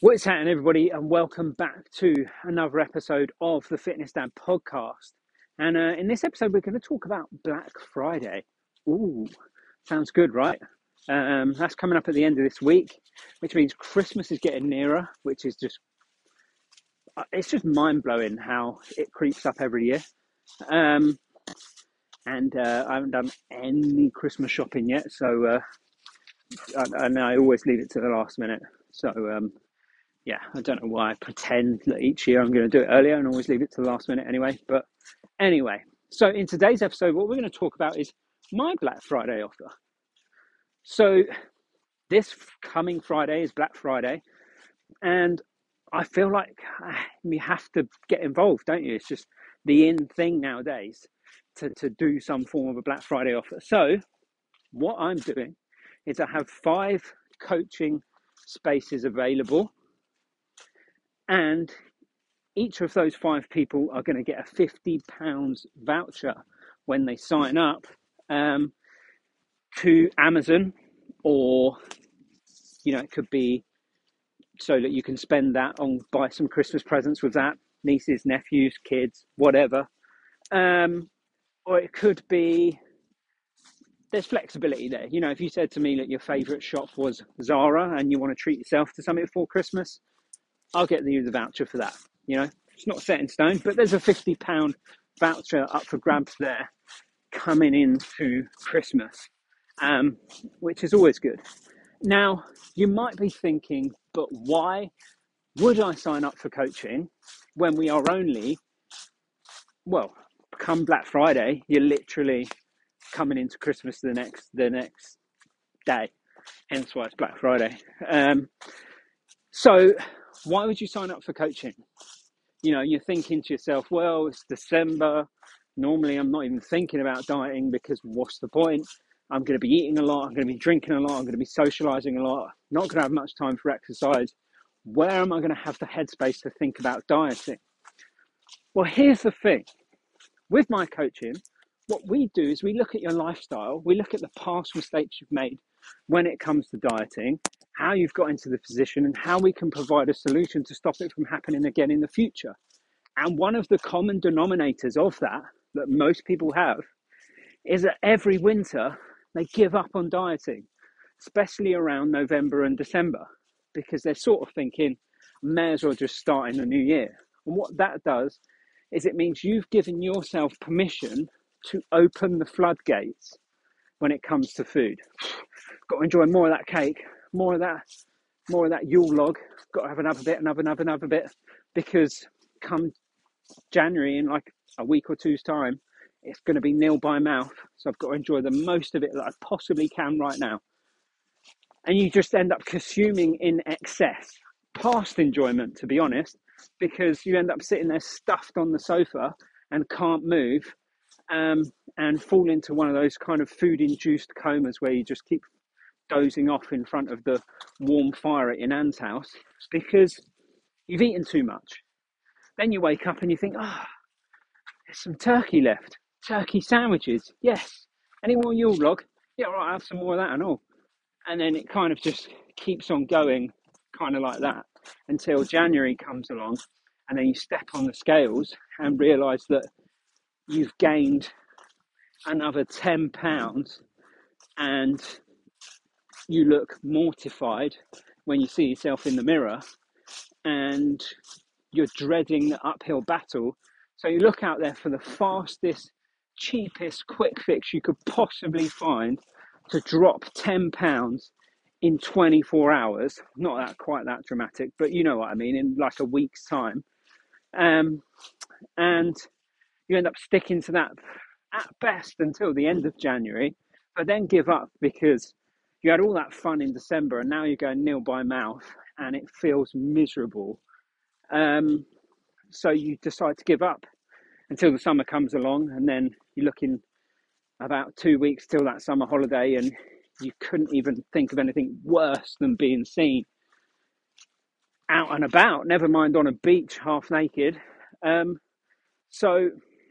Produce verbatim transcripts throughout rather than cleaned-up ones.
What's happening, everybody, and welcome back to another episode of the Fitness Dad podcast. And uh, in this episode, we're going to talk about Black Friday. Ooh, sounds good, right? Um, that's coming up at the end of this week, which means Christmas is getting nearer, which is just, it's just mind-blowing how it creeps up every year. Um, and uh, I haven't done any Christmas shopping yet, so uh, I, and I always leave it to the last minute. So, um, yeah, I don't know why I pretend that each year I'm going to do it earlier and always leave it to the last minute anyway. But anyway, so in today's episode, what we're going to talk about is my Black Friday offer. So this coming Friday is Black Friday, and I feel like you have to get involved, don't you? It's just the in thing nowadays to, to do some form of a Black Friday offer. So what I'm doing is I have five coaching spaces available, and each of those five people are going to get a fifty pounds voucher when they sign up um, to Amazon, or, you know, it could be so that you can spend that on, buy some Christmas presents with that, nieces, nephews, kids, whatever. Um, or it could be, there's flexibility there. You know, if you said to me that your favourite shop was Zara and you want to treat yourself to something for Christmas, I'll get you the voucher for that. You know, it's not set in stone, but there's a fifty pound voucher up for grabs there coming into Christmas, um, which is always good. Now, you might be thinking, but why would I sign up for coaching when we are only, well, come Black Friday, you're literally coming into Christmas the next the next day, hence why it's Black Friday. Um, so why would you sign up for coaching? You know, you're thinking to yourself, well, it's December. Normally, I'm not even thinking about dieting because what's the point? I'm going to be eating a lot. I'm going to be drinking a lot. I'm going to be socializing a lot. Not going to have much time for exercise. Where am I going to have the headspace to think about dieting? Well, here's the thing. With my coaching, what we do is we look at your lifestyle. We look at the past mistakes you've made when it comes to dieting, how you've got into the position, and how we can provide a solution to stop it from happening again in the future. And one of the common denominators of that, that most people have, is that every winter they give up on dieting, especially around November and December, because they're sort of thinking, may as well just start in the new year. And what that does is it means you've given yourself permission to open the floodgates when it comes to food. Got to enjoy more of that cake, more of that, more of that Yule log. Got to have another bit, another, another, another bit, because come January, in like a week or two's time, it's going to be nil by mouth. So I've got to enjoy the most of it that I possibly can right now. And you just end up consuming in excess, past enjoyment, to be honest, because you end up sitting there stuffed on the sofa and can't move, um, and fall into one of those kind of food-induced comas where you just keep dozing off in front of the warm fire at your nan's house because you've eaten too much. Then you wake up and you think, oh, there's some turkey left. Turkey sandwiches, yes. Any more Yule log? Yeah, all right, I'll have some more of that and all. And then it kind of just keeps on going, kind of like that, until January comes along, and then you step on the scales and realise that you've gained another ten pounds, and you look mortified when you see yourself in the mirror, and you're dreading the uphill battle. So you look out there for the fastest, cheapest, quick fix you could possibly find to drop ten pounds in twenty-four hours. Not that quite that dramatic, but you know what I mean, in like a week's time. Um, and you end up sticking to that at best until the end of January, but then give up because you had all that fun in December and now you're going nil by mouth and it feels miserable. Um, so you decide to give up until the summer comes along, and then you're looking about two weeks till that summer holiday and you couldn't even think of anything worse than being seen out and about, never mind on a beach half naked. Um, so,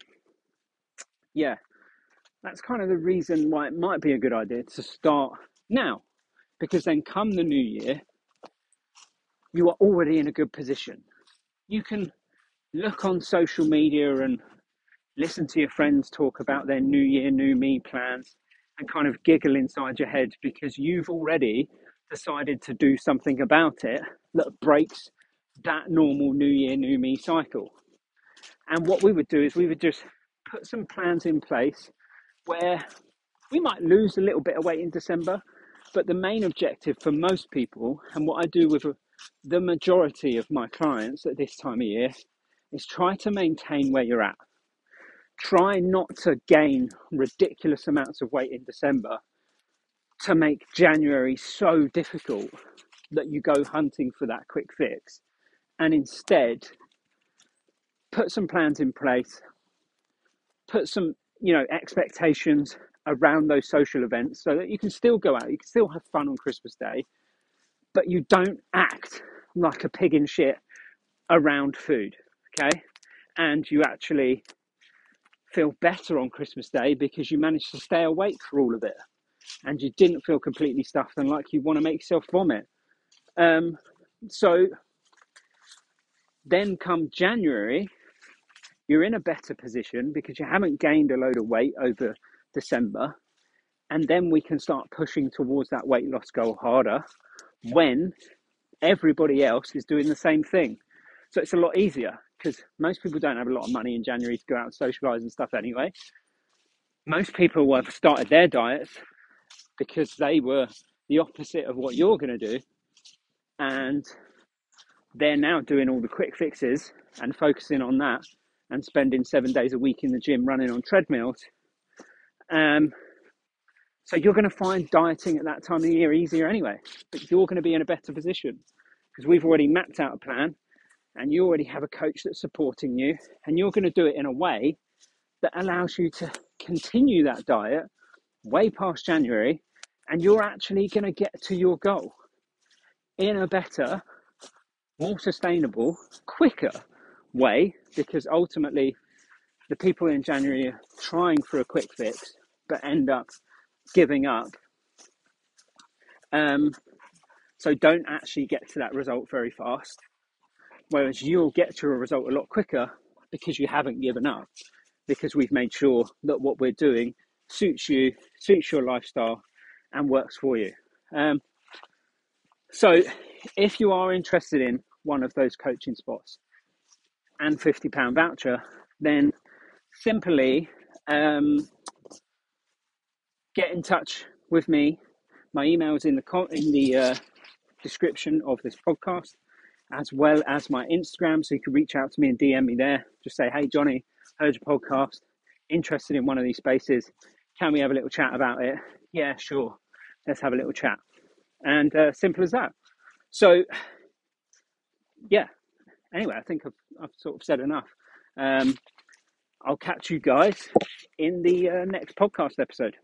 yeah, that's kind of the reason why it might be a good idea to start now, because then come the new year, you are already in a good position. You can look on social media and listen to your friends talk about their new year, new me plans and kind of giggle inside your head because you've already decided to do something about it that breaks that normal new year, new me cycle. And what we would do is we would just put some plans in place where we might lose a little bit of weight in December, but the main objective for most people, and what I do with the majority of my clients at this time of year, is try to maintain where you're at. Try not to gain ridiculous amounts of weight in December to make January so difficult that you go hunting for that quick fix, and instead put some plans in place, put some, you know, expectations around those social events so that you can still go out, you can still have fun on Christmas Day, but you don't act like a pig in shit around food, okay? And you actually feel better on Christmas Day because you managed to stay awake for all of it and you didn't feel completely stuffed and like you want to make yourself vomit. Um, so then come January, you're in a better position because you haven't gained a load of weight over December. And then we can start pushing towards that weight loss goal harder when everybody else is doing the same thing. So it's a lot easier because most people don't have a lot of money in January to go out and socialise and stuff anyway. Most people will have started their diets because they were the opposite of what you're going to do. And they're now doing all the quick fixes and focusing on that and spending seven days a week in the gym running on treadmills. Um, so you're going to find dieting at that time of the year easier anyway, but you're going to be in a better position because we've already mapped out a plan and you already have a coach that's supporting you, and you're going to do it in a way that allows you to continue that diet way past January, and you're actually going to get to your goal in a better, more sustainable, quicker way, because ultimately the people in January are trying for a quick fix but end up giving up. Um, so don't actually get to that result very fast. Whereas you'll get to a result a lot quicker because you haven't given up, because we've made sure that what we're doing suits you, suits your lifestyle and works for you. Um, so if you are interested in one of those coaching spots and fifty pound voucher, then simply um, get in touch with me. My email is in the, in the uh, description of this podcast, as well as my Instagram, so you can reach out to me and D M me there. Just say, hey Johnny, heard your podcast, interested in one of these spaces, can we have a little chat about it? Yeah, sure, let's have a little chat. And uh, simple as that. So yeah, anyway, I think I've, I've sort of said enough. um, I'll catch you guys in the uh, next podcast episode.